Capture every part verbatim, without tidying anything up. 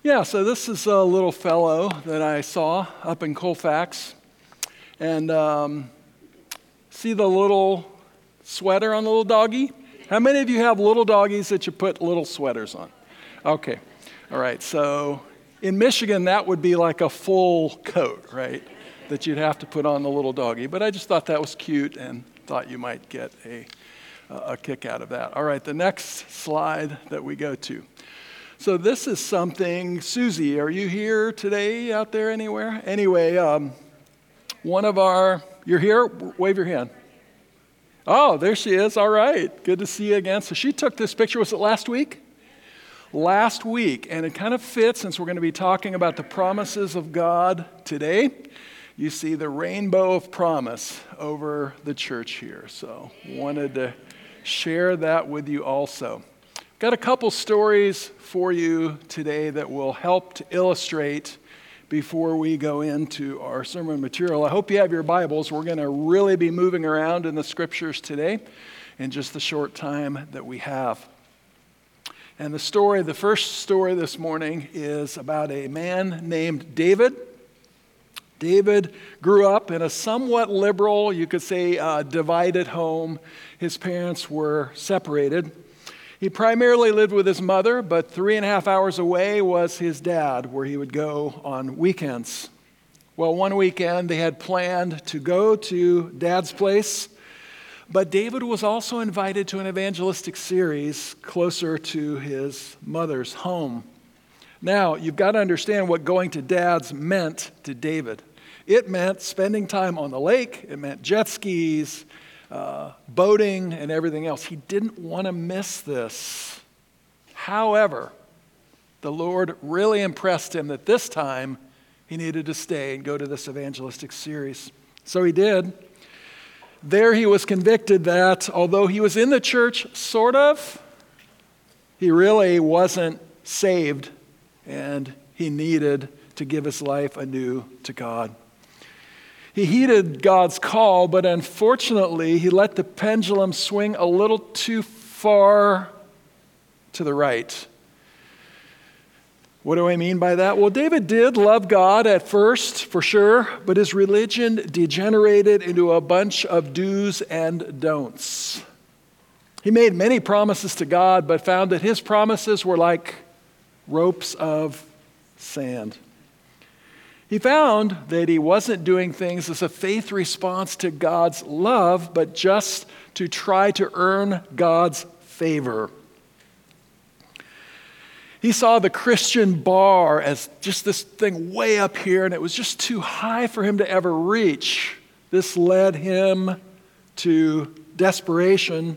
Yeah, so this is a little fellow that I saw up in Colfax. And um, see the little sweater on the little doggy? How many of you have little doggies that you put little sweaters on? Okay, all right, so in Michigan, that would be like a full coat, right, that you'd have to put on the little doggy. But I just thought that was cute and thought you might get a, a kick out of that. All right, the next slide that we go to. So this is something, Susie, are you here today out there anywhere? Anyway, um, one of our, you're here? Wave your hand. Oh, there she is. All right. Good to see you again. So she took this picture, was it last week? Last week, and it kind of fits since we're going to be talking about the promises of God today. You see the rainbow of promise over the church here. So wanted to share that with you also. Got a couple stories for you today that will help to illustrate before we go into our sermon material. I hope you have your Bibles. We're going to really be moving around in the scriptures today in just the short time that we have. And the story, the first story this morning is about a man named David. David grew up in a somewhat liberal, you could say, uh, divided home. His parents were separated. He primarily lived with his mother, but three and a half hours away was his dad, where he would go on weekends. Well, one weekend they had planned to go to Dad's place, but David was also invited to an evangelistic series closer to his mother's home. Now, you've got to understand what going to Dad's meant to David. It meant spending time on the lake, it meant jet skis, Uh, boating and everything else. He didn't want to miss this. However, the Lord really impressed him that this time he needed to stay and go to this evangelistic series. So he did. There he was convicted that although he was in the church, sort of, he really wasn't saved and he needed to give his life anew to God. He heeded God's call, but unfortunately, he let the pendulum swing a little too far to the right. What do I mean by that? Well, David did love God at first, for sure, but his religion degenerated into a bunch of do's and don'ts. He made many promises to God, but found that his promises were like ropes of sand. He found that he wasn't doing things as a faith response to God's love, but just to try to earn God's favor. He saw the Christian bar as just this thing way up here, and it was just too high for him to ever reach. This led him to desperation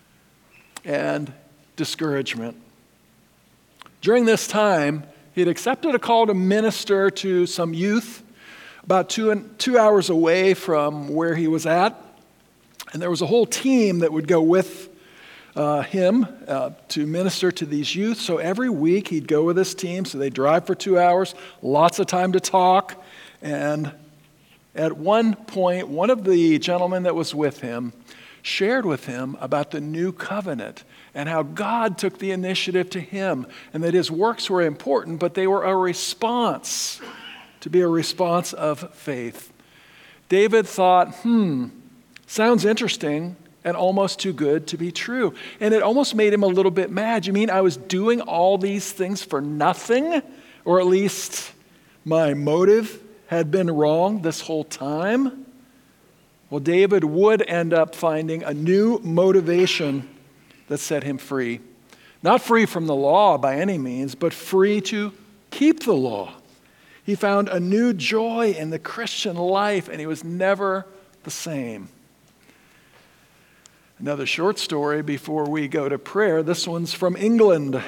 and discouragement. During this time, he had accepted a call to minister to some youth about two, and, two hours away from where he was at. And there was a whole team that would go with uh, him uh, to minister to these youth. So every week he'd go with his team. So they'd drive for two hours, lots of time to talk. And at one point, one of the gentlemen that was with him shared with him about the new covenant and how God took the initiative to him and that his works were important, but they were a response, to be a response of faith. David thought, hmm, sounds interesting and almost too good to be true. And it almost made him a little bit mad. You mean I was doing all these things for nothing? Or at least my motive had been wrong this whole time? Well, David would end up finding a new motivation that set him free. Not free from the law by any means, but free to keep the law. He found a new joy in the Christian life, and he was never the same. Another short story before we go to prayer. This one's from England.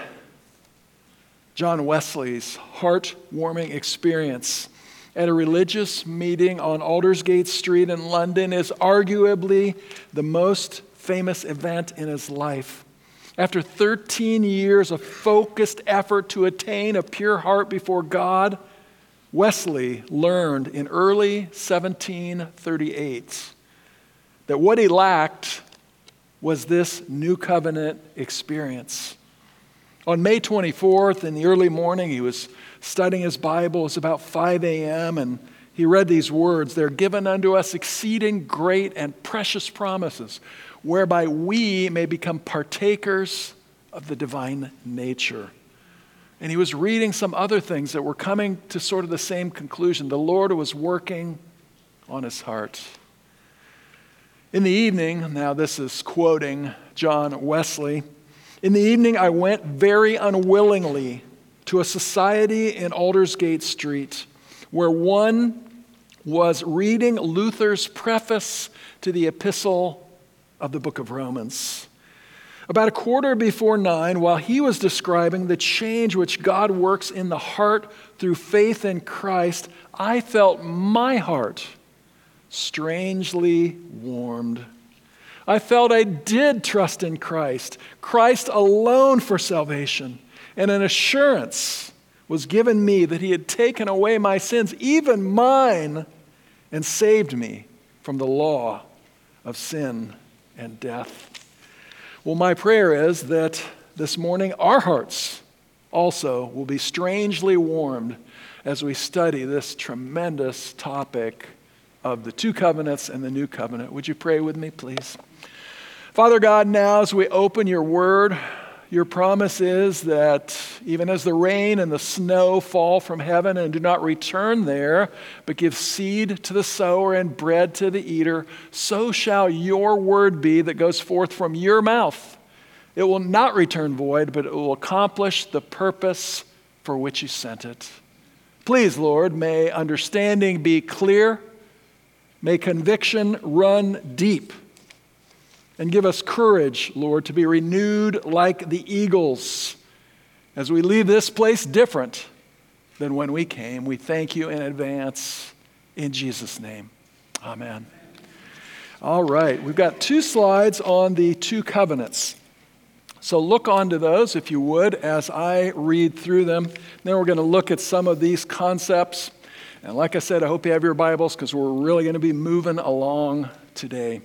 John Wesley's heartwarming experience at a religious meeting on Aldersgate Street in London is arguably the most famous event in his life. After thirteen years of focused effort to attain a pure heart before God, Wesley learned in early seventeen thirty-eight that what he lacked was this new covenant experience. On May twenty-fourth, in the early morning, he was studying his Bible. It was about five a.m., and he read these words, "They're given unto us exceeding great and precious promises, whereby we may become partakers of the divine nature." And he was reading some other things that were coming to sort of the same conclusion. The Lord was working on his heart. In the evening, now this is quoting John Wesley, "In the evening I went very unwillingly to a society in Aldersgate Street where one was reading Luther's preface to the epistle of the book of Romans. About a quarter before nine, while he was describing the change which God works in the heart through faith in Christ, I felt my heart strangely warmed. I felt I did trust in Christ, Christ alone for salvation, and an assurance was given me that he had taken away my sins, even mine, and saved me from the law of sin and death." Well, my prayer is that this morning our hearts also will be strangely warmed as we study this tremendous topic of the two covenants and the new covenant. Would you pray with me, please? Father God, now as we open your word, your promise is that even as the rain and the snow fall from heaven and do not return there, but give seed to the sower and bread to the eater, so shall your word be that goes forth from your mouth. It will not return void, but it will accomplish the purpose for which you sent it. Please, Lord, may understanding be clear, may conviction run deep, and give us courage, Lord, to be renewed like the eagles as we leave this place different than when we came. We thank you in advance. In Jesus' name, amen. All right, we've got two slides on the two covenants. So look onto those, if you would, as I read through them. Then we're going to look at some of these concepts. And like I said, I hope you have your Bibles because we're really going to be moving along today.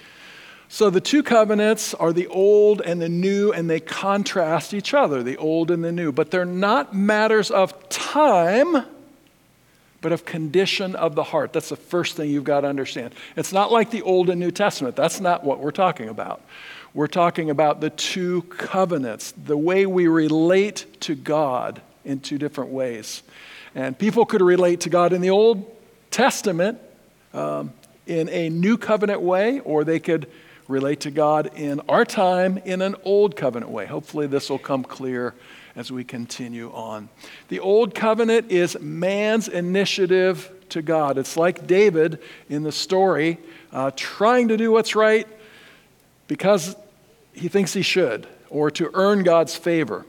So the two covenants are the old and the new, and they contrast each other, the old and the new. But they're not matters of time, but of condition of the heart. That's the first thing you've got to understand. It's not like the Old and New Testament. That's not what we're talking about. We're talking about the two covenants, the way we relate to God in two different ways. And people could relate to God in the Old Testament um, in a new covenant way, or they could relate to God in our time in an old covenant way. Hopefully this will come clear as we continue on. The old covenant is man's initiative to God. It's like David in the story uh, trying to do what's right because he thinks he should, or to earn God's favor.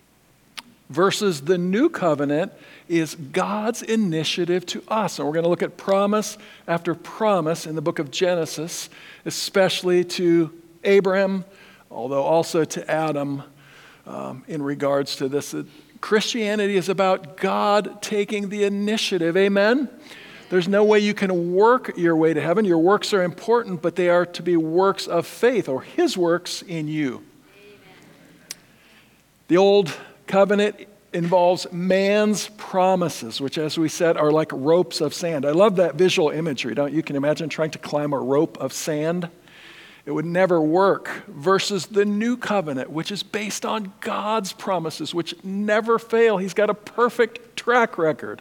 Versus the new covenant is God's initiative to us. And we're going to look at promise after promise in the book of Genesis, especially to Abraham, although also to Adam um, in regards to this. Christianity is about God taking the initiative. Amen? There's no way you can work your way to heaven. Your works are important, but they are to be works of faith, or his works in you. Amen. The old covenant involves man's promises, which, as we said, are like ropes of sand. I love that visual imagery, don't you? You can imagine trying to climb a rope of sand. It would never work. Versus the new covenant, which is based on God's promises, which never fail. He's got a perfect track record.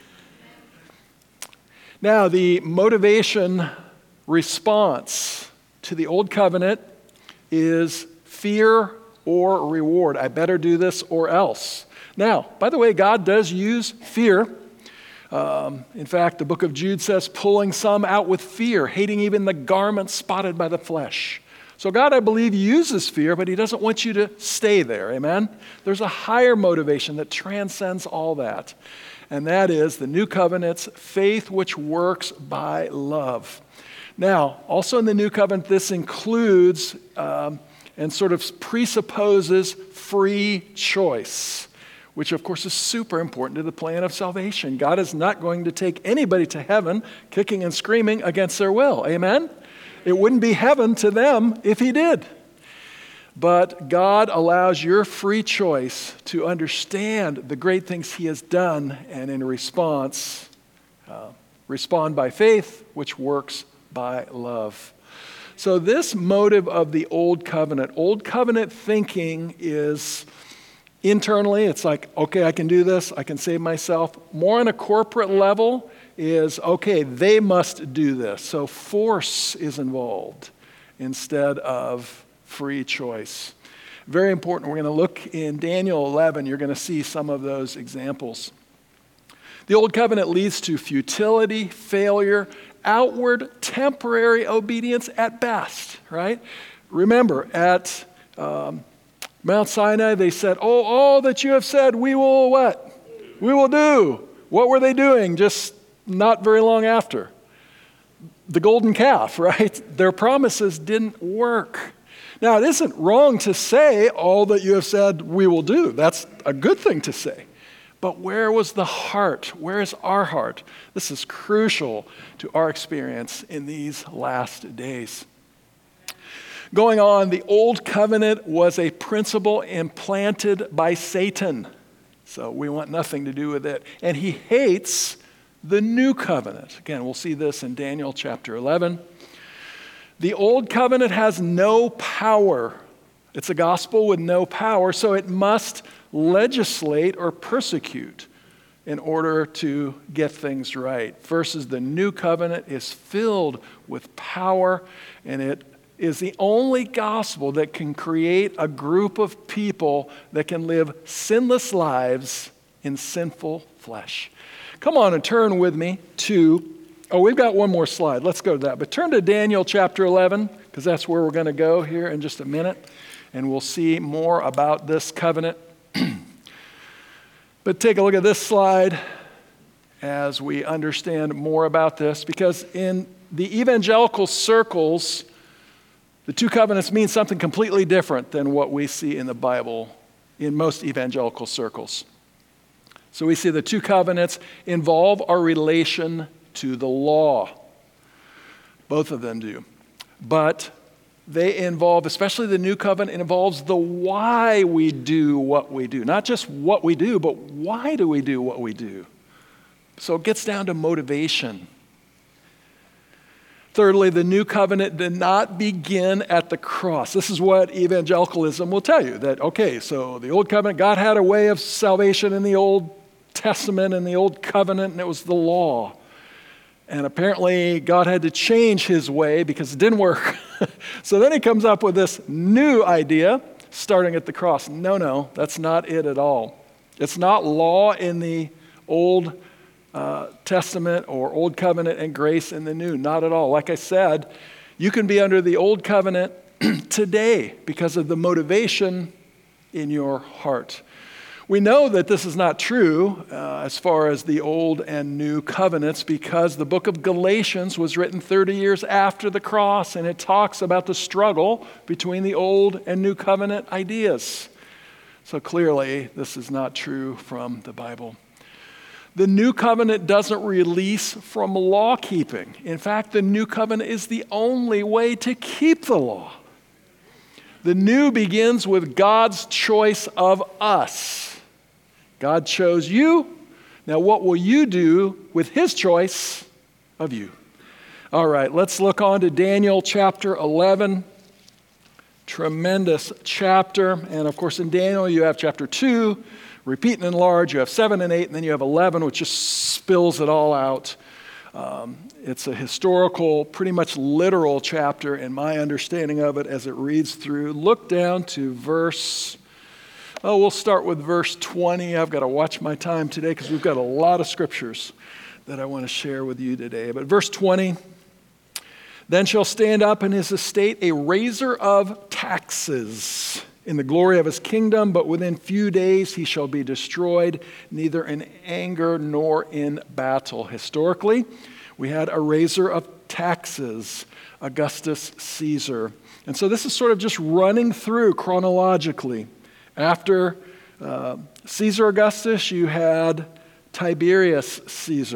Now, the motivation response to the old covenant is fear or reward. I better do this or else. Now, by the way, God does use fear. Um, in fact, the book of Jude says, pulling some out with fear, hating even the garment spotted by the flesh. So God, I believe, uses fear, but he doesn't want you to stay there, amen? There's a higher motivation that transcends all that, and that is the new covenant's faith which works by love. Now, also in the new covenant, this includes um, and sort of presupposes free choice, which of course is super important to the plan of salvation. God is not going to take anybody to heaven kicking and screaming against their will. Amen? It wouldn't be heaven to them if he did. But God allows your free choice to understand the great things he has done, and in response, uh, respond by faith, which works by love. So this motive of the Old Covenant, Old Covenant thinking is internally, it's like, okay, I can do this, I can save myself. More on a corporate level is, okay, they must do this. So force is involved instead of free choice. Very important. We're going to look in Daniel eleven. You're going to see some of those examples. The Old Covenant leads to futility, failure, outward, temporary obedience at best, right? Remember, at um, Mount Sinai, they said, oh, all that you have said, we will what? We will do. What were they doing just not very long after? The golden calf, right? Their promises didn't work. Now, it isn't wrong to say all that you have said we will do. That's a good thing to say. But where was the heart? Where is our heart? This is crucial to our experience in these last days. Going on, the Old Covenant was a principle implanted by Satan. So we want nothing to do with it. And he hates the New Covenant. Again, we'll see this in Daniel chapter eleven. The Old Covenant has no power. It's a gospel with no power, so it must legislate or persecute in order to get things right. Versus the New Covenant is filled with power, and it is the only gospel that can create a group of people that can live sinless lives in sinful flesh. Come on and turn with me to Oh, we've got one more slide. Let's go to that. But turn to Daniel chapter eleven, because that's where we're going to go here in just a minute. And we'll see more about this covenant. But take a look at this slide as we understand more about this. Because in the evangelical circles, the two covenants mean something completely different than what we see in the Bible in most evangelical circles. So we see the two covenants involve our relation to the law. Both of them do. But they involve, especially the New Covenant, involves the why we do what we do. Not just what we do, but why do we do what we do? So it gets down to motivation. Thirdly, the New Covenant did not begin at the cross. This is what evangelicalism will tell you, that, okay, so the Old Covenant, God had a way of salvation in the Old Testament and the Old Covenant, and it was the law. And apparently God had to change his way because it didn't work. So then he comes up with this new idea, starting at the cross. No, no, that's not it at all. It's not law in the Old uh, Testament or Old Covenant and grace in the New. Not at all. Like I said, you can be under the Old Covenant today because of the motivation in your heart. We know that this is not true uh, as far as the Old and New Covenants because the book of Galatians was written thirty years after the cross, and it talks about the struggle between the Old and New Covenant ideas. So clearly, this is not true from the Bible. The New Covenant doesn't release from law keeping. In fact, the New Covenant is the only way to keep the law. The new begins with God's choice of us. God chose you. Now what will you do with his choice of you? All right, let's look on to Daniel chapter eleven. Tremendous chapter. And of course in Daniel you have chapter two, repeat and enlarge. You have seven and eight, and then you have eleven, which just spills it all out. Um, it's a historical, pretty much literal chapter in my understanding of it as it reads through. Look down to verse... Oh, we'll start with verse twenty. I've got to watch my time today because we've got a lot of scriptures that I want to share with you today. But verse twenty, then shall stand up in his estate a raiser of taxes in the glory of his kingdom, but within few days he shall be destroyed, neither in anger nor in battle. Historically, we had a raiser of taxes, Augustus Caesar. And so this is sort of just running through chronologically. After uh, Caesar Augustus, you had Tiberius Caesar.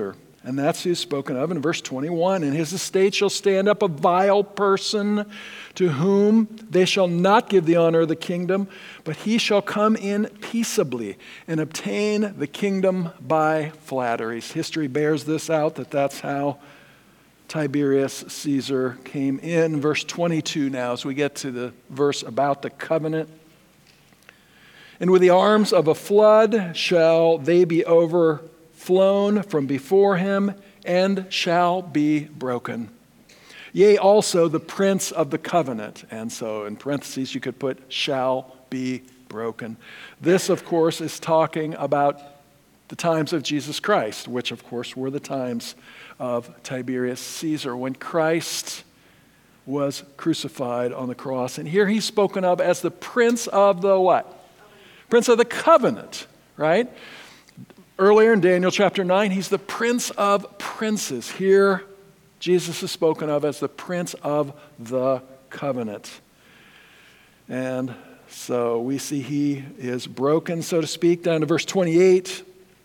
And that's who's spoken of in verse twenty-one. In his estate shall stand up a vile person to whom they shall not give the honor of the kingdom, but he shall come in peaceably and obtain the kingdom by flatteries. History bears this out, that that's how Tiberius Caesar came in. Verse twenty-two now, as we get to the verse about the covenant. And with the arms of a flood shall they be overflown from before him, and shall be broken. Yea, also the prince of the covenant. And so in parentheses you could put shall be broken. This, of course, is talking about the times of Jesus Christ, which, of course, were the times of Tiberius Caesar, when Christ was crucified on the cross. And here he's spoken of as the prince of the what? Prince of the covenant, right? Earlier in Daniel chapter nine, he's the prince of princes. Here, Jesus is spoken of as the prince of the covenant. And so we see he is broken, so to speak, down to verse twenty-eight.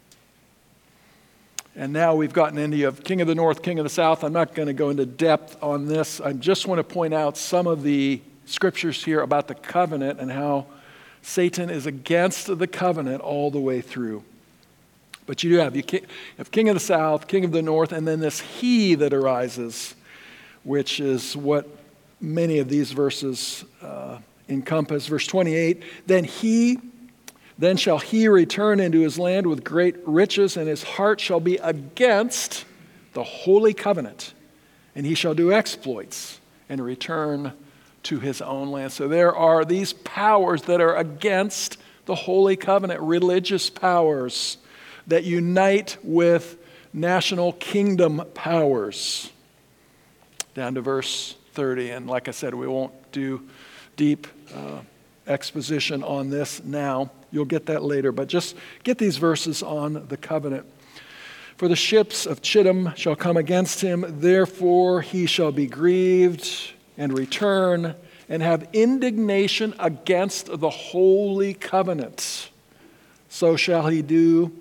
And now we've gotten into you have king of the north, king of the south. I'm not going to go into depth on this. I just want to point out some of the scriptures here about the covenant and how Satan is against the covenant all the way through. But you do have, you have king of the south, king of the north, and then this he that arises, which is what many of these verses uh, encompass. Verse twenty-eight, then he, then shall he return into his land with great riches, and his heart shall be against the holy covenant, and he shall do exploits and return to his own land. So there are these powers that are against the holy covenant, religious powers that unite with national kingdom powers. Down to verse thirty, and like I said, we won't do deep uh, exposition on this now. You'll get that later, but just get these verses on the covenant. For the ships of Chittim shall come against him, therefore he shall be grieved and return and have indignation against the holy covenant. So shall he do.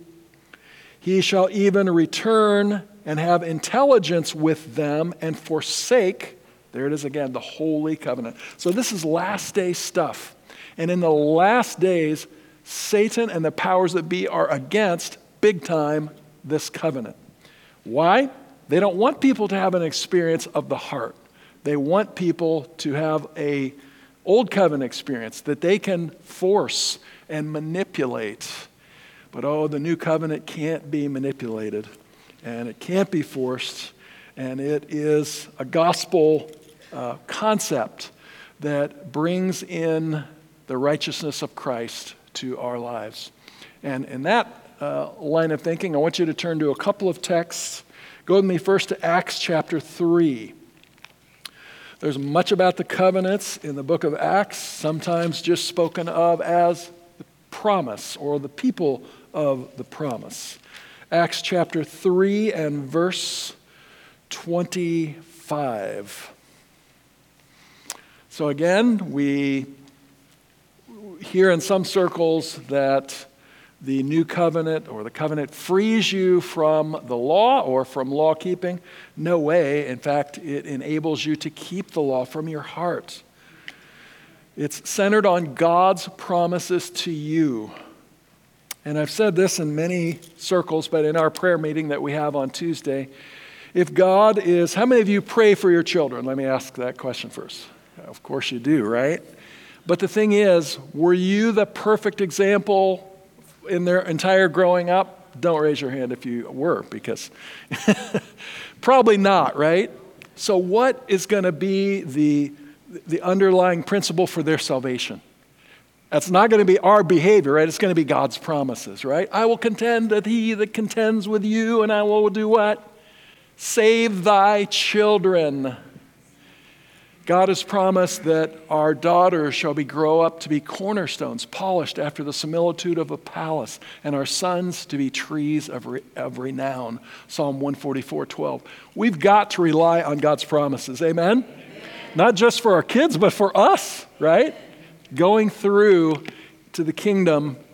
He shall even return and have intelligence with them and forsake, there it is again, the holy covenant. So this is last day stuff. And in the last days, Satan and the powers that be are against, big time, this covenant. Why? They don't want people to have an experience of the heart. They want people to have a old covenant experience that they can force and manipulate. But oh, the new covenant can't be manipulated, and it can't be forced, and it is a gospel uh, concept that brings in the righteousness of Christ to our lives. And in that uh, line of thinking, I want you to turn to a couple of texts. Go with me first to Acts chapter three. There's much about the covenants in the book of Acts, sometimes just spoken of as the promise or the people of the promise. Acts chapter three and verse twenty-five. So again, we hear in some circles that the new covenant or the covenant frees you from the law or from law keeping. No way. In fact, it enables you to keep the law from your heart. It's centered on God's promises to you. And I've said this in many circles, but in our prayer meeting that we have on Tuesday, if God is, how many of you pray for your children? Let me ask that question first. Of course you do, right? But the thing is, were you the perfect example in their entire growing up? Don't raise your hand if you were, because probably not, right? So what is going to be the, the underlying principle for their salvation? That's not going to be our behavior, right? It's going to be God's promises, right? I will contend that he that contends with you, and I will do what? Save thy children. God has promised that our daughters shall be grow up to be cornerstones, polished after the similitude of a palace, and our sons to be trees of, re- of renown. Psalm one forty-four, twelve. We've got to rely on God's promises, amen? Amen? Not just for our kids, but for us, right? Going through to the kingdom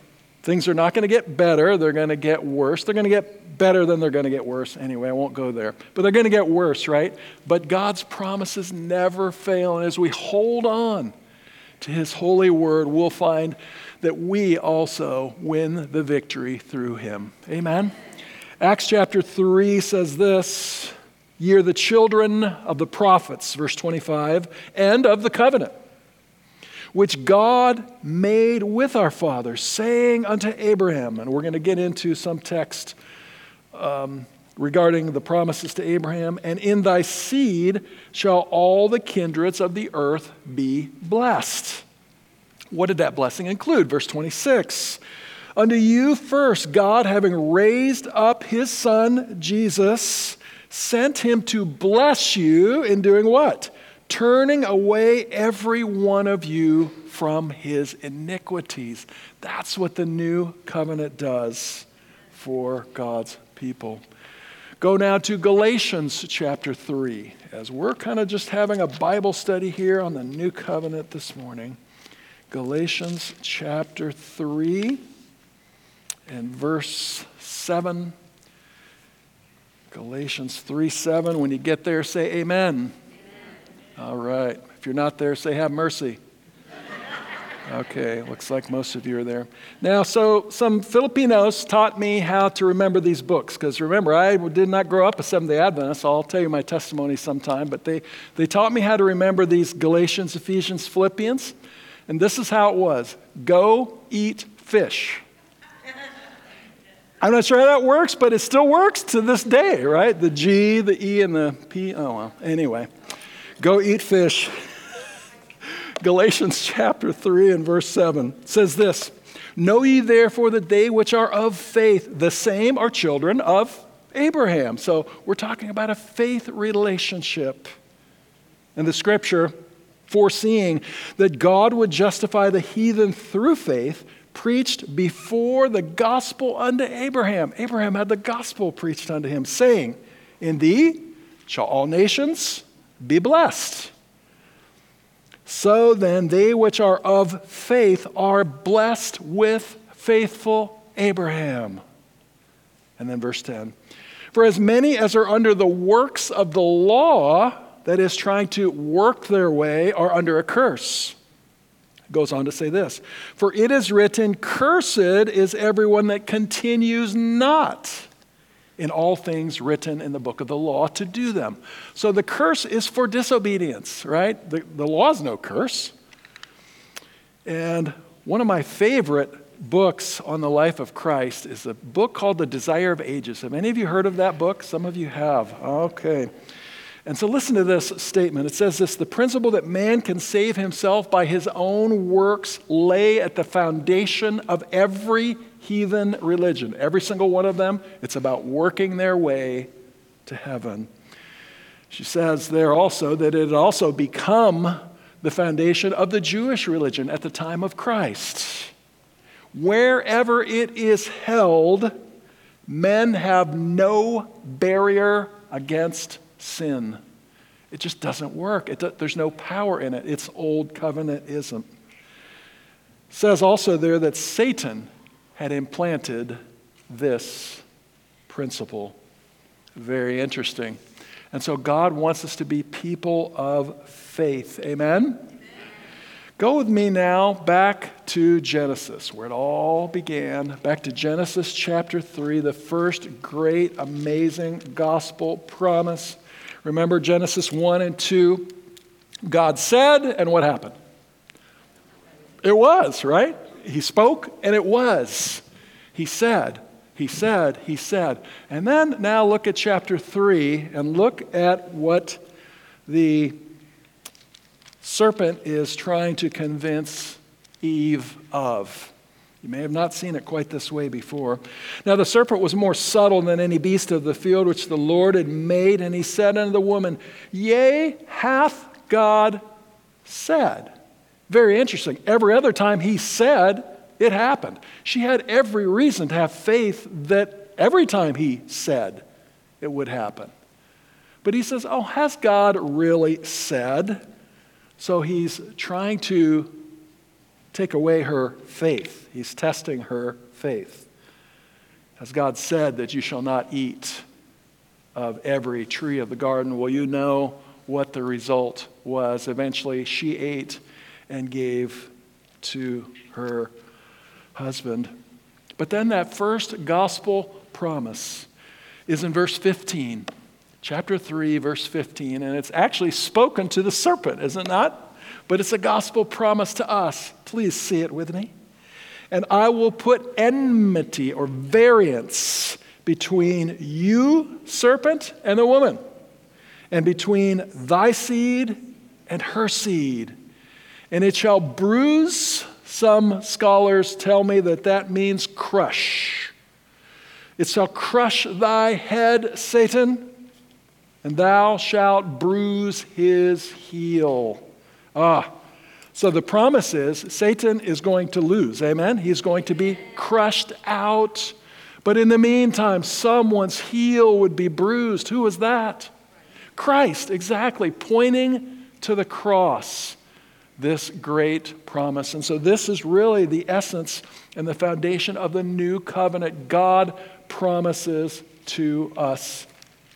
Things are not going to get better. They're going to get worse. They're going to get better than they're going to get worse. Anyway, I won't go there. But they're going to get worse, right? But God's promises never fail. And as we hold on to his holy word, we'll find that we also win the victory through him. Amen? Acts chapter three says this, "Ye are the children of the prophets," verse twenty-five, "and of the covenant, which God made with our fathers, saying unto Abraham," and we're going to get into some text um, regarding the promises to Abraham, "and in thy seed shall all the kindreds of the earth be blessed." What did that blessing include? Verse twenty-six, "Unto you first, God, having raised up his son, Jesus, sent him to bless you in doing what? Turning away every one of you from his iniquities." That's what the new covenant does for God's people. Go now to Galatians chapter three, as we're kind of just having a Bible study here on the new covenant this morning. Galatians chapter three and verse seven. Galatians three seven. When you get there, say amen. All right. If you're not there, say have mercy. Okay, looks like most of you are there. Now, so some Filipinos taught me how to remember these books, because remember, I did not grow up a Seventh-day Adventist, so I'll tell you my testimony sometime, but they, they taught me how to remember these Galatians, Ephesians, Philippians, and this is how it was. Go eat fish. I'm not sure how that works, but it still works to this day, right? The G, the E, and the P. Oh, well, anyway. Go eat fish. Galatians chapter three and verse seven says this, "Know ye therefore that they which are of faith, the same are children of Abraham." So we're talking about a faith relationship. And the scripture, foreseeing that God would justify the heathen through faith, preached before the gospel unto Abraham. Abraham had the gospel preached unto him, saying, "In thee shall all nations be blessed." So then, they which are of faith are blessed with faithful Abraham. And then verse ten, "For as many as are under the works of the law," that is, trying to work their way, "are under a curse." It goes on to say this, "For it is written, Cursed is everyone that continues not in all things written in the book of the law to do them." So the curse is for disobedience, right? The, the law is no curse. And one of my favorite books on the life of Christ is a book called The Desire of Ages. Have any of you heard of that book? Some of you have. Okay. And so listen to this statement. It says this, "The principle that man can save himself by his own works lay at the foundation of every heathen religion." Every single one of them, it's about working their way to heaven. She says there also that it had also become the foundation of the Jewish religion at the time of Christ. Wherever it is held, men have no barrier against sin. It just doesn't work. It, there's no power in it. It's old covenantism. It says also there that Satan had implanted this principle. Very interesting. And so God wants us to be people of faith. Amen? Amen? Go with me now back to Genesis, where it all began. Back to Genesis chapter three, the first great, amazing gospel promise. Remember Genesis one and two. God said, and what happened? It was, right? He spoke, and it was. He said, he said, he said. And then now look at chapter three, and look at what the serpent is trying to convince Eve of. You may have not seen it quite this way before. "Now the serpent was more subtle than any beast of the field which the Lord had made, and he said unto the woman, Yea, hath God said." Very interesting. Every other time he said, it happened. She had every reason to have faith that every time he said, it would happen. But he says, oh, has God really said? So he's trying to take away her faith. He's testing her faith. Has God said that you shall not eat of every tree of the garden? Well, you know what the result was. Eventually, she ate and gave to her husband. But then that first gospel promise is in verse fifteen, chapter three, verse fifteen, and it's actually spoken to the serpent, is it not? But it's a gospel promise to us. Please see it with me. And I will put enmity or variance between you, serpent, and the woman, and between thy seed and her seed. And it shall bruise, some scholars tell me that that means crush. It shall crush thy head, Satan, and thou shalt bruise his heel. Ah, so the promise is Satan is going to lose, amen? He's going to be crushed out. But in the meantime, someone's heel would be bruised. Who was that? Christ, exactly, pointing to the cross, this great promise. And so this is really the essence and the foundation of the new covenant God promises to us.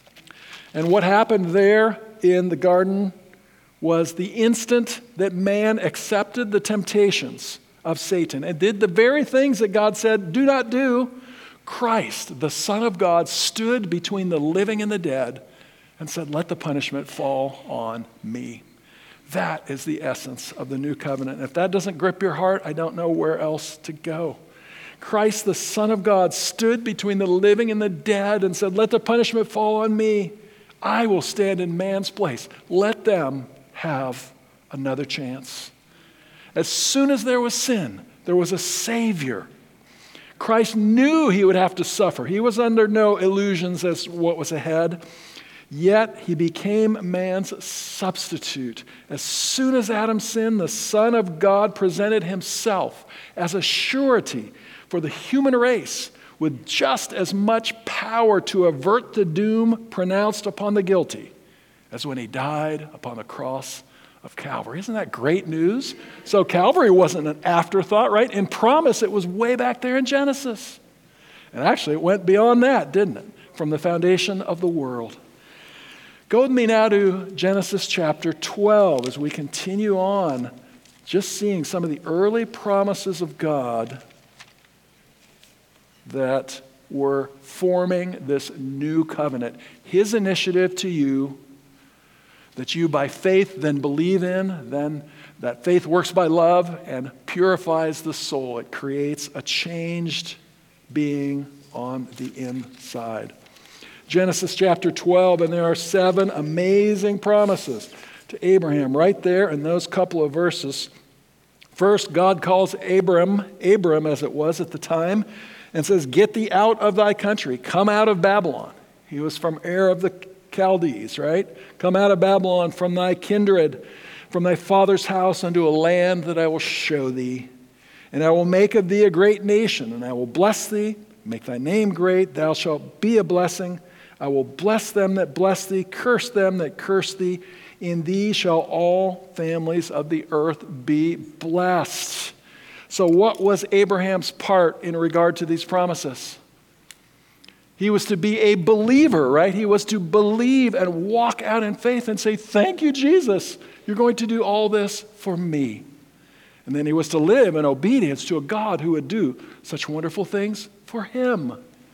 And what happened there in the garden was the instant that man accepted the temptations of Satan and did the very things that God said, do not do, Christ, the Son of God, stood between the living and the dead and said, let the punishment fall on me. That is the essence of the new covenant. And if that doesn't grip your heart, I don't know where else to go. Christ, the Son of God, stood between the living and the dead and said, let the punishment fall on me. I will stand in man's place. Let them have another chance. As soon as there was sin, there was a Savior. Christ knew he would have to suffer. He was under no illusions as to what was ahead. Yet he became man's substitute. As soon as Adam sinned, the Son of God presented himself as a surety for the human race with just as much power to avert the doom pronounced upon the guilty as when he died upon the cross of Calvary. Isn't that great news? So Calvary wasn't an afterthought, right? In promise, it was way back there in Genesis. And actually, it went beyond that, didn't it? From the foundation of the world. Go with me now to Genesis chapter twelve as we continue on just seeing some of the early promises of God that were forming this new covenant. His initiative to you, that you by faith then believe in, then that faith works by love and purifies the soul. It creates a changed being on the inside. Genesis chapter twelve, and there are seven amazing promises to Abraham right there in those couple of verses. First, God calls Abram, Abram as it was at the time, and says, get thee out of thy country, come out of Babylon. He was from Ur of the Chaldees, right? Come out of Babylon from thy kindred, from thy father's house unto a land that I will show thee. And I will make of thee a great nation, and I will bless thee, make thy name great, thou shalt be a blessing. I will bless them that bless thee, curse them that curse thee. In thee shall all families of the earth be blessed. So what was Abraham's part in regard to these promises? He was to be a believer, right? He was to believe and walk out in faith and say, thank you, Jesus. You're going to do all this for me. And then he was to live in obedience to a God who would do such wonderful things for him.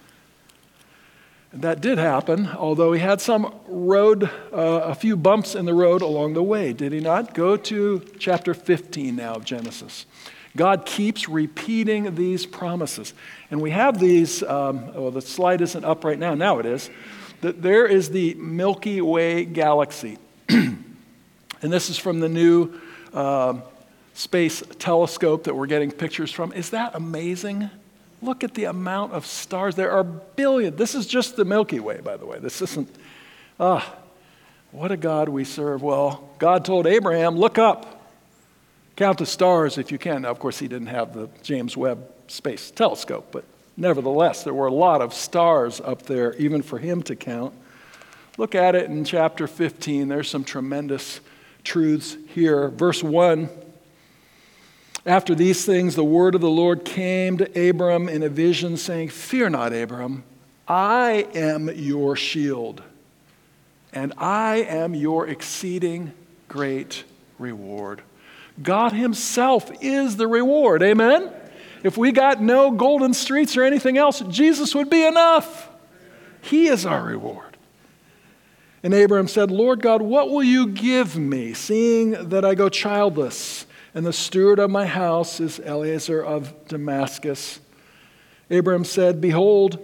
And that did happen, although he had some road, uh, a few bumps in the road along the way, did he not? Go to chapter fifteen now of Genesis. God keeps repeating these promises. And we have these, um, well, the slide isn't up right now, now it is, that there is the Milky Way galaxy. And this is from the new uh, space telescope that we're getting pictures from. Is that amazing? Look at the amount of stars. There are billions. This is just the Milky Way, by the way. This isn't, ah, what a God we serve. Well, God told Abraham, look up. Count the stars if you can. Now, of course, he didn't have the James Webb Space Telescope, but nevertheless, there were a lot of stars up there, even for him to count. Look at it in chapter fifteen. There's some tremendous truths here. Verse one, After these things, the word of the Lord came to Abram in a vision, saying, "Fear not, Abram, I am your shield, and I am your exceeding great reward." God himself is the reward, amen? If we got no golden streets or anything else, Jesus would be enough. He is our reward. And Abram said, "Lord God, what will you give me, seeing that I go childless, and the steward of my house is Eliezer of Damascus?" Abram said, "Behold,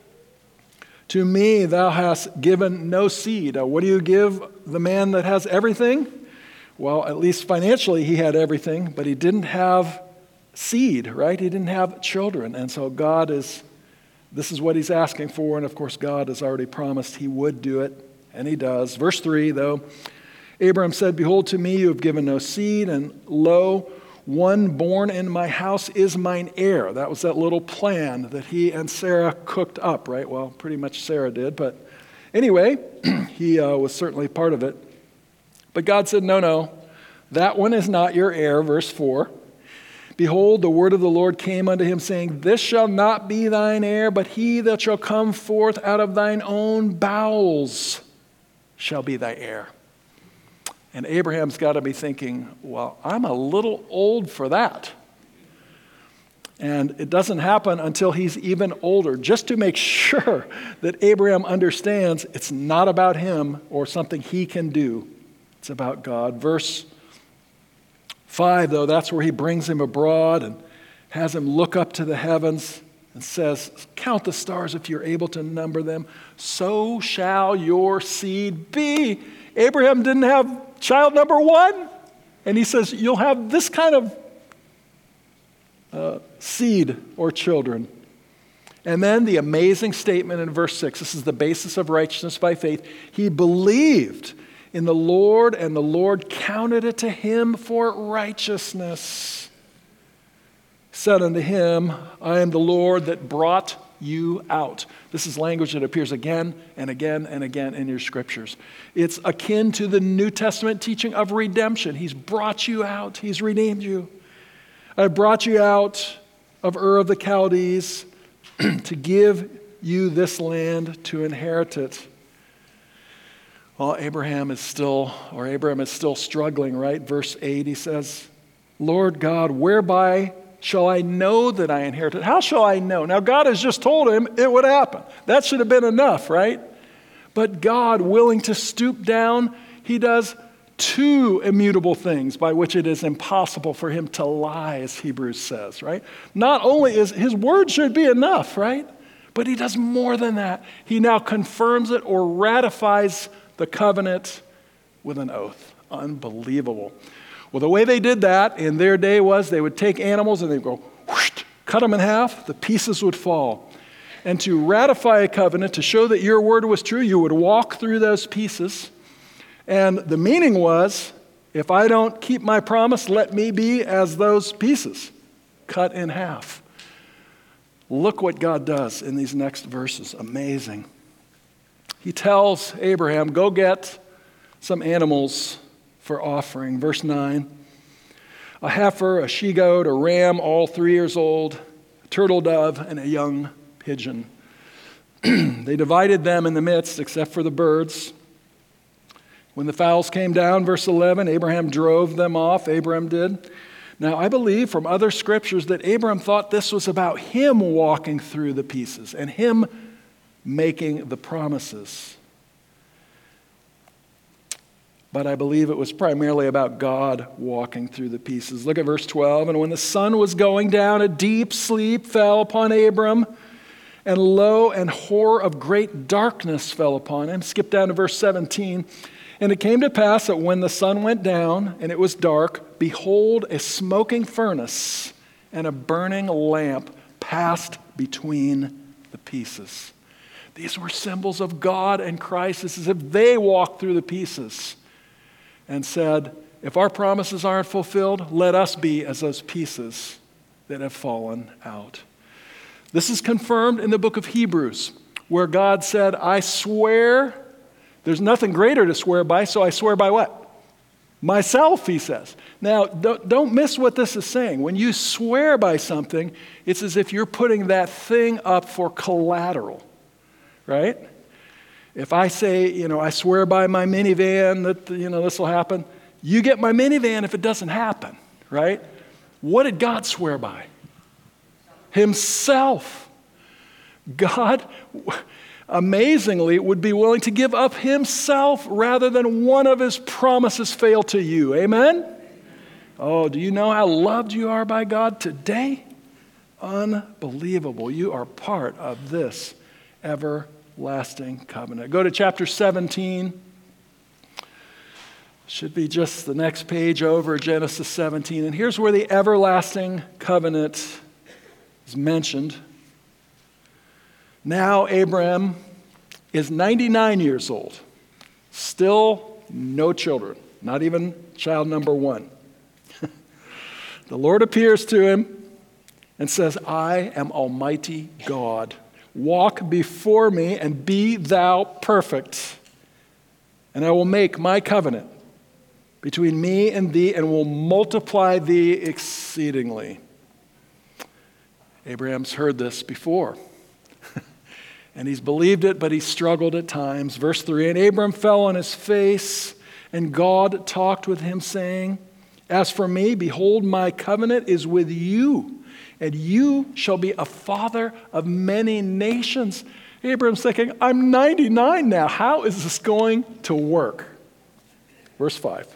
to me thou hast given no seed." Now, what do you give the man that has everything? Well, at least financially he had everything, but he didn't have seed, right? He didn't have children. And so God is, this is what he's asking for. And of course, God has already promised he would do it, and he does. Verse three, though, Abram said, "Behold, to me you have given no seed, and lo, one born in my house is mine heir." That was that little plan that he and Sarah cooked up, right? Well, pretty much Sarah did, but anyway, he uh, was certainly part of it. But God said, "No, no, that one is not your heir." Verse four, "Behold, the word of the Lord came unto him, saying, This shall not be thine heir, but he that shall come forth out of thine own bowels shall be thy heir." And Abraham's got to be thinking, well, I'm a little old for that. And it doesn't happen until he's even older, just to make sure that Abraham understands it's not about him or something he can do. It's about God. Verse five, though, that's where he brings him abroad and has him look up to the heavens and says, "Count the stars if you're able to number them. So shall your seed be." Abraham didn't have child number one. And he says, you'll have this kind of uh, seed or children. And then the amazing statement in verse six. This is the basis of righteousness by faith. He believed in the Lord, and the Lord counted it to him for righteousness. Said unto him, "I am the Lord that brought you out." This is language that appears again and again and again in your scriptures. It's akin to the New Testament teaching of redemption. He's brought you out. He's redeemed you. "I brought you out of Ur of the Chaldees to give you this land to inherit it." Well, Abraham is still, or Abraham is still struggling, right? Verse eight, he says, "Lord God, whereby shall I know that I inherit it?" How shall I know? Now, God has just told him it would happen. That should have been enough, right? But God, willing to stoop down, he does two immutable things by which it is impossible for him to lie, as Hebrews says, right? Not only is his word should be enough, right? But he does more than that. He now confirms it or ratifies the covenant with an oath. Unbelievable. Well, the way they did that in their day was they would take animals and they'd go, whoosh, cut them in half, the pieces would fall. And to ratify a covenant, to show that your word was true, you would walk through those pieces. And the meaning was, if I don't keep my promise, let me be as those pieces, cut in half. Look what God does in these next verses. Amazing. He tells Abraham, go get some animals for offering. Verse nine, a heifer, a she-goat, a ram, all three years old, a turtle dove, and a young pigeon. They divided them in the midst, except for the birds. When the fowls came down, verse eleven, Abraham drove them off. Abraham did. Now, I believe from other scriptures that Abraham thought this was about him walking through the pieces and him making the promises. But I believe it was primarily about God walking through the pieces. Look at verse twelve. And when the sun was going down, a deep sleep fell upon Abram, and lo, an horror of great darkness fell upon him. Skip down to verse seventeen. And it came to pass that when the sun went down and it was dark, behold, a smoking furnace and a burning lamp passed between the pieces. These were symbols of God and Christ. It's as if they walked through the pieces and said, if our promises aren't fulfilled, let us be as those pieces that have fallen out. This is confirmed in the book of Hebrews, where God said, I swear, there's nothing greater to swear by, so I swear by what? Myself, he says. Now, don't, don't miss what this is saying. When you swear by something, it's as if you're putting that thing up for collateral, right? If I say, you know, I swear by my minivan that, you know, this will happen, you get my minivan if it doesn't happen, right? What did God swear by? Himself. God, amazingly, would be willing to give up himself rather than one of his promises fail to you. Amen? Oh, do you know how loved you are by God today? Unbelievable. You are part of this everlasting covenant. Go to chapter seventeen. Should be just the next page over, Genesis seventeen. And here's where the everlasting covenant is mentioned. Now Abraham is ninety-nine years old, still no children, not even child number one. The Lord appears to him and says, I am Almighty God. Walk before me and be thou perfect. And I will make my covenant between me and thee and will multiply thee exceedingly. Abraham's heard this before. And he's believed it, but he struggled at times. Verse three, and Abram fell on his face, and God talked with him, saying, as for me, behold, my covenant is with you, and you shall be a father of many nations. Abram's thinking, I'm ninety-nine now. How is this going to work? Verse five,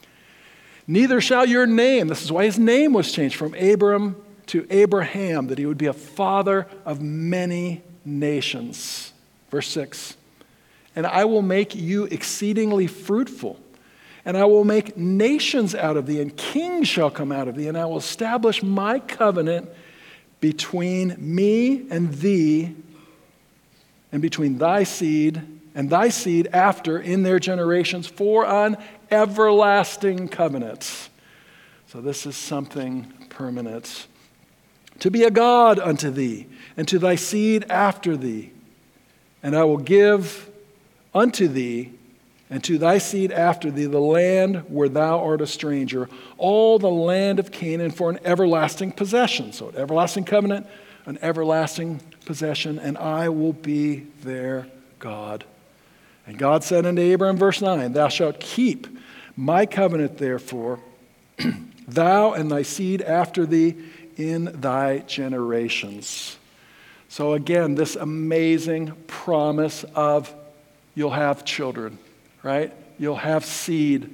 neither shall your name, this is why his name was changed from Abram to Abraham, that he would be a father of many nations. Verse six, and I will make you exceedingly fruitful, and I will make nations out of thee, and kings shall come out of thee, and I will establish my covenant between me and thee, and between thy seed and thy seed after in their generations for an everlasting covenant. So this is something permanent. To be a God unto thee, and to thy seed after thee. And I will give unto thee, and to thy seed after thee, the land where thou art a stranger, all the land of Canaan for an everlasting possession. So an everlasting covenant, an everlasting possession, and I will be their God. And God said unto Abram, verse nine, thou shalt keep my covenant therefore, thou and thy seed after thee, in thy generations. So again, this amazing promise of you'll have children, right? You'll have seed.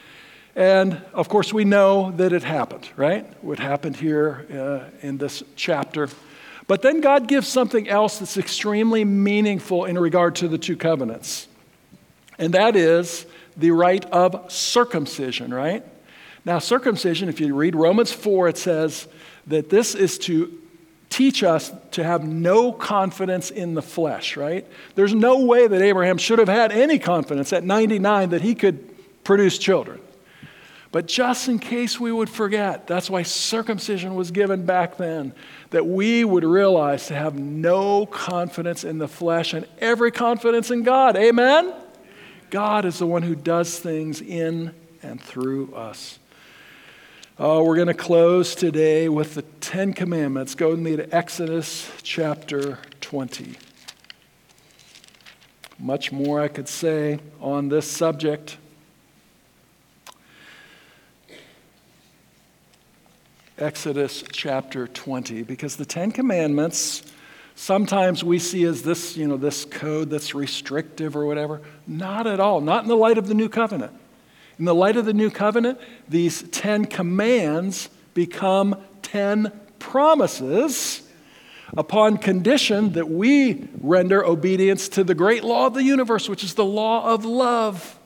And of course, we know that it happened, right? What happened here uh, in this chapter. But then God gives something else that's extremely meaningful in regard to the two covenants. And that is the rite of circumcision, right? Now, circumcision, if you read Romans four, it says that this is to teach us to have no confidence in the flesh, right? There's no way that Abraham should have had any confidence at ninety-nine that he could produce children. But just in case we would forget, that's why circumcision was given back then, that we would realize to have no confidence in the flesh and every confidence in God. Amen? God is the one who does things in and through us. Oh, we're going to close today with the Ten Commandments. Go with me to Exodus chapter twenty. Much more I could say on this subject. Exodus chapter twenty, because the Ten Commandments, sometimes we see as this, you know, this code that's restrictive or whatever. Not at all. Not in the light of the New Covenant. In the light of the New Covenant, these Ten Commands become ten promises upon condition that we render obedience to the great law of the universe, which is the law of love.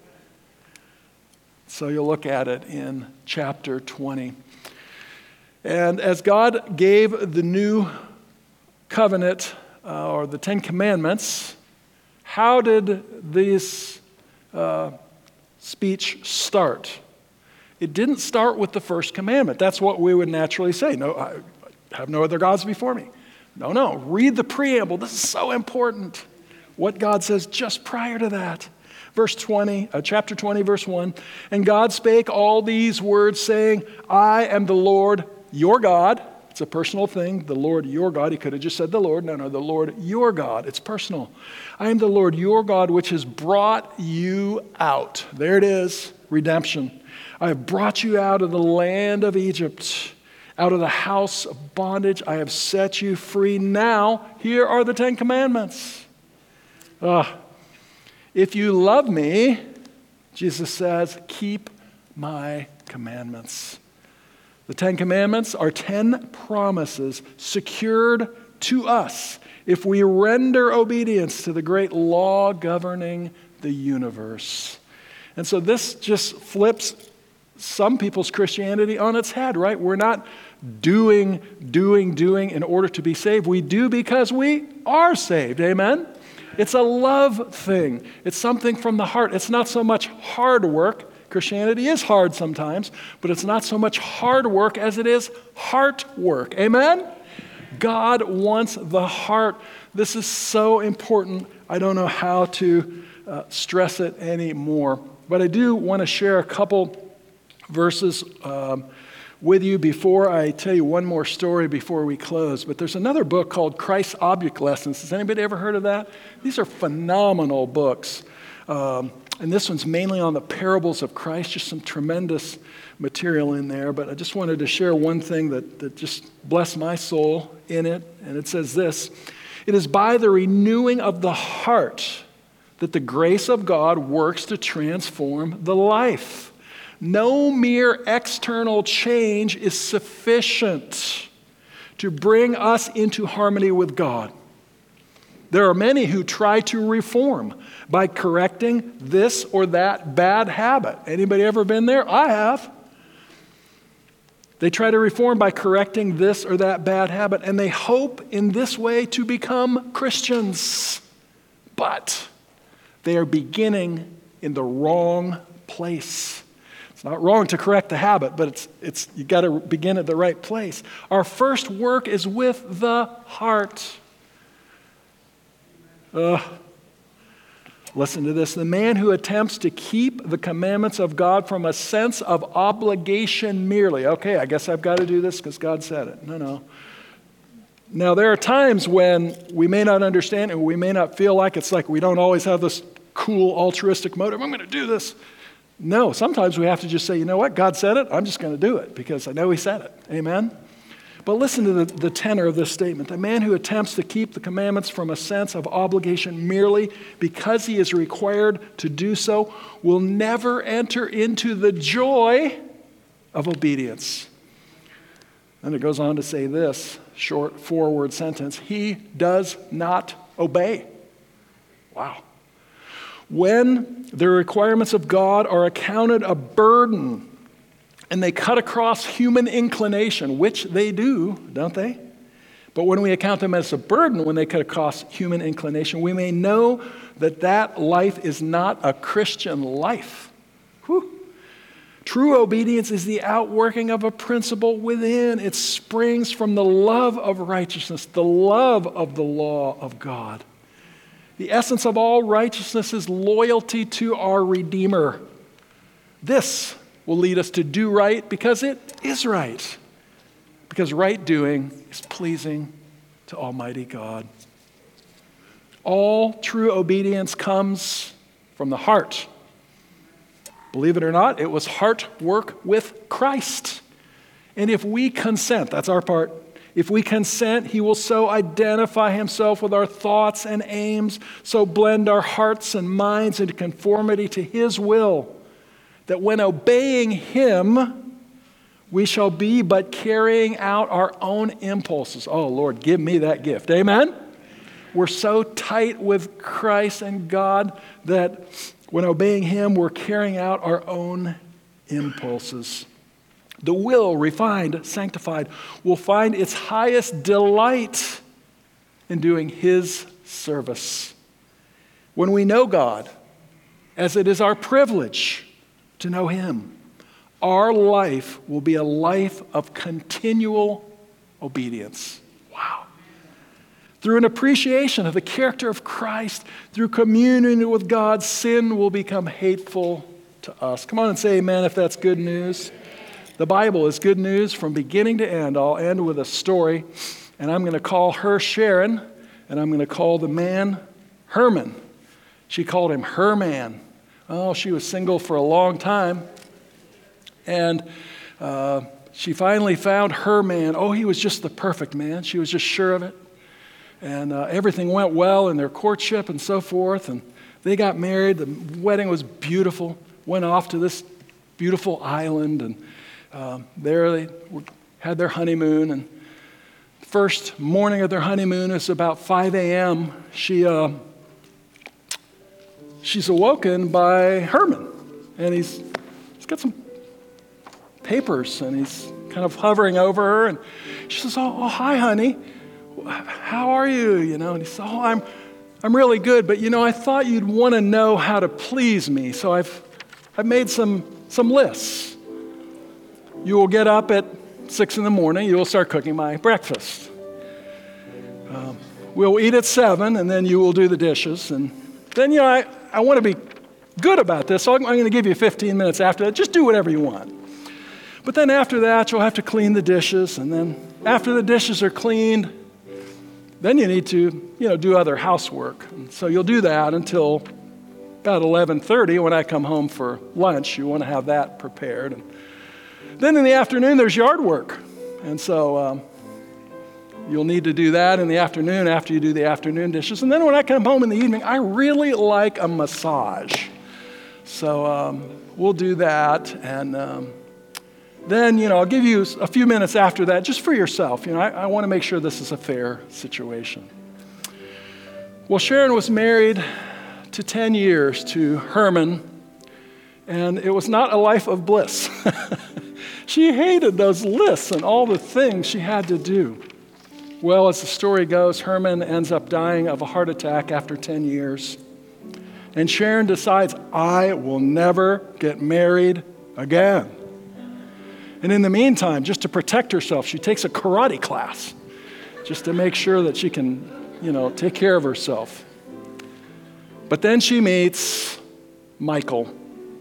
So you'll look at it in chapter twenty. And as God gave the new covenant, uh, or the Ten Commandments, how did this uh, speech start? It didn't start with the first commandment. That's what we would naturally say. No, I have no other gods before me. No, no. Read the preamble. This is so important. What God says just prior to that. verse twenty, uh, chapter twenty, verse one. And God spake all these words, saying, I am the Lord your God. It's a personal thing, the Lord your God. He could have just said the Lord. No, no, the Lord your God. It's personal. I am the Lord your God, which has brought you out. There it is, redemption. I have brought you out of the land of Egypt, out of the house of bondage. I have set you free. Now, here are the Ten Commandments. Uh, if you love me, Jesus says, keep my commandments. The Ten Commandments are ten promises secured to us if we render obedience to the great law governing the universe. And so this just flips some people's Christianity on its head, right? We're not doing, doing, doing in order to be saved. We do because we are saved. Amen? It's a love thing. It's something from the heart. It's not so much hard work. Christianity is hard sometimes, but it's not so much hard work as it is heart work. Amen? God wants the heart. This is so important. I don't know how to uh, stress it anymore. But I do want to share a couple verses um, with you before I tell you one more story before we close. But there's another book called Christ's Object Lessons. Has anybody ever heard of that? These are phenomenal books. Um, and this one's mainly on the parables of Christ, just some tremendous material in there. But I just wanted to share one thing that, that just blessed my soul in it. And it says this: it is by the renewing of the heart that the grace of God works to transform the life. No mere external change is sufficient to bring us into harmony with God. There are many who try to reform by correcting this or that bad habit. Anybody ever been there? I have. They try to reform by correcting this or that bad habit, and they hope in this way to become Christians. But they are beginning in the wrong place. It's not wrong to correct the habit, but it's it's you got to begin at the right place. Our first work is with the heart. Uh, listen to this. The man who attempts to keep the commandments of God from a sense of obligation merely. Okay, I guess I've got to do this because God said it. No, no. Now, there are times when we may not understand and we may not feel like it's like we don't always have this cool altruistic motive. I'm going to do this. No, sometimes we have to just say, you know what? God said it. I'm just going to do it because I know he said it. Amen? But listen to the, the tenor of this statement. The man who attempts to keep the commandments from a sense of obligation merely because he is required to do so will never enter into the joy of obedience. And it goes on to say this short four-word sentence: he does not obey. Wow. When the requirements of God are accounted a burden and they cut across human inclination, which they do, don't they? But when we account them as a burden, when they cut across human inclination, we may know that that life is not a Christian life. Whew. True obedience is the outworking of a principle within. It springs from the love of righteousness, the love of the law of God. The essence of all righteousness is loyalty to our Redeemer. This will lead us to do right because it is right. Because right doing is pleasing to Almighty God. All true obedience comes from the heart. Believe it or not, it was heart work with Christ. And if we consent, that's our part. If we consent, he will so identify himself with our thoughts and aims, so blend our hearts and minds into conformity to his will, that when obeying him, we shall be but carrying out our own impulses. Oh, Lord, give me that gift. Amen? We're so tight with Christ and God that when obeying him, we're carrying out our own impulses. The will, refined, sanctified, will find its highest delight in doing his service. When we know God, as it is our privilege to know him, our life will be a life of continual obedience. Wow. Through an appreciation of the character of Christ, through communion with God, sin will become hateful to us. Come on and say amen if that's good news. The Bible is good news from beginning to end. I'll end with a story, and I'm going to call her Sharon, and I'm going to call the man Herman. She called him her man. Oh, she was single for a long time, and uh, she finally found her man. Oh, he was just the perfect man. She was just sure of it. And uh, everything went well in their courtship and so forth, and they got married. The wedding was beautiful. Went off to this beautiful island, and um, there they were, had their honeymoon. And first morning of their honeymoon, it's about five a.m. She uh, she's awoken by Herman, and he's he's got some papers, and he's kind of hovering over her, and she says, "Oh, oh hi, honey. How are you?" You know, and he says, "Oh, I'm, I'm really good, but you know, I thought you'd want to know how to please me, so I've, I've made some, some lists. You will get up at six in the morning. You will start cooking my breakfast. Um, we'll eat at seven, and then you will do the dishes. And then, you know, I, I want to be good about this, so I'm, I'm going to give you fifteen minutes after that. Just do whatever you want. But then after that, you'll have to clean the dishes, and then after the dishes are cleaned, then you need to, you know, do other housework. And so you'll do that until about eleven thirty when I come home for lunch. You want to have that prepared. And then in the afternoon, there's yard work. And so um, you'll need to do that in the afternoon after you do the afternoon dishes. And then when I come home in the evening, I really like a massage. So um, we'll do that. And um, then, you know, I'll give you a few minutes after that just for yourself. You know, I, I want to make sure this is a fair situation. Well, Sharon was married to ten years to Herman, and it was not a life of bliss. She hated those lists and all the things she had to do. Well, as the story goes, Herman ends up dying of a heart attack after ten years. And Sharon decides, I will never get married again. And in the meantime, just to protect herself, she takes a karate class just to make sure that she can, you know, take care of herself. But then she meets Michael,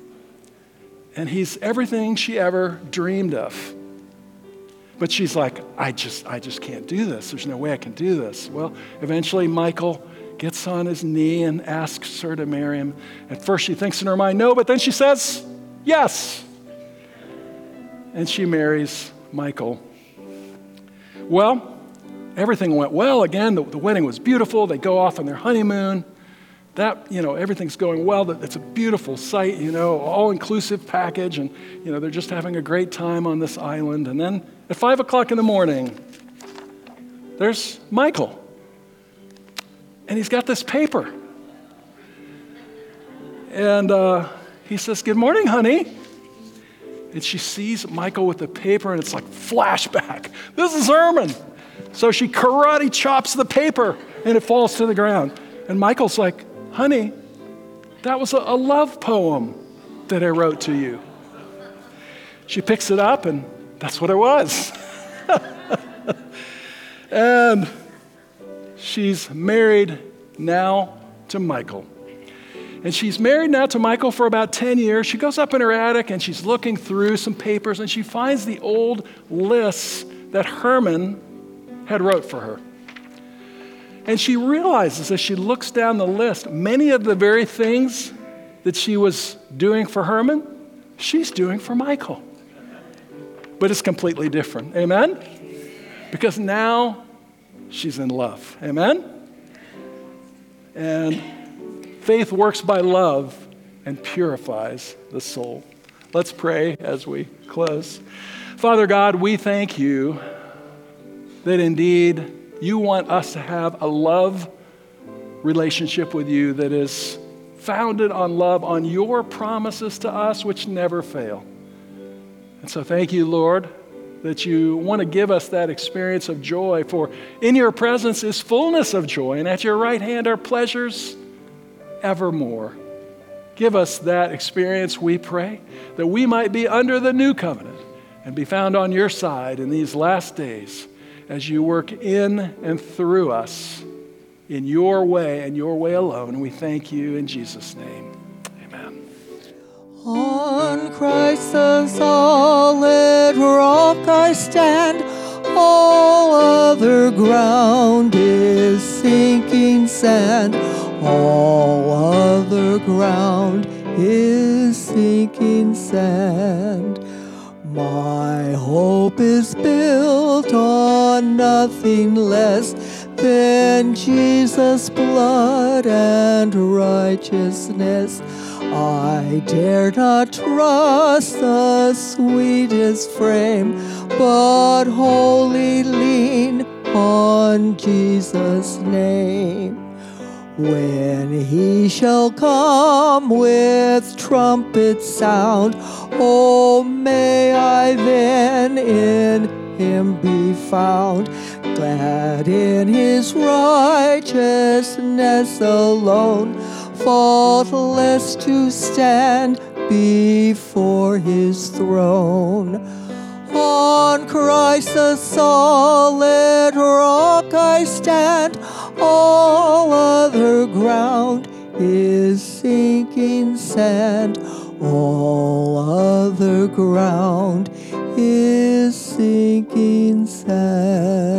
and he's everything she ever dreamed of. But she's like, I just, I just can't do this. There's no way I can do this. Well, eventually Michael gets on his knee and asks her to marry him. At first she thinks in her mind, no, but then she says, yes. And she marries Michael. Well, everything went well. Again, the, the wedding was beautiful. They go off on their honeymoon. That, you know, everything's going well. It's a beautiful sight, you know, all-inclusive package. And, you know, they're just having a great time on this island. And then at five o'clock in the morning, there's Michael. And he's got this paper. And uh, he says, good morning, honey. And she sees Michael with the paper, and it's like flashback. This is Herman. So she karate chops the paper, and it falls to the ground. And Michael's like, honey, that was a, a love poem that I wrote to you. She picks it up, and that's what it was. And she's married now to Michael. And she's married now to Michael for about ten years. She goes up in her attic and she's looking through some papers, and she finds the old lists that Herman had wrote for her. And she realizes as she looks down the list, many of the very things that she was doing for Herman, she's doing for Michael. But it's completely different. Amen? Because now she's in love. Amen? And faith works by love and purifies the soul. Let's pray as we close. Father God, we thank you that indeed you want us to have a love relationship with you that is founded on love, on your promises to us, which never fail. And so thank you, Lord, that you want to give us that experience of joy, for in your presence is fullness of joy, and at your right hand are pleasures evermore. Give us that experience, we pray, that we might be under the new covenant and be found on your side in these last days. as you work in and through us in your way and your way alone. And we thank you in Jesus' name. Amen. On Christ the solid rock I stand, all other ground is sinking sand. All other ground is sinking sand. My hope is built on nothing less than Jesus' blood and righteousness. I dare not trust the sweetest frame, but wholly lean on Jesus' name. When he shall come with trumpet sound, oh, may I then in him be found, glad in his righteousness alone, faultless to stand before his throne. On Christ the solid rock I stand, all other ground is sinking sand. All other ground is sinking sand.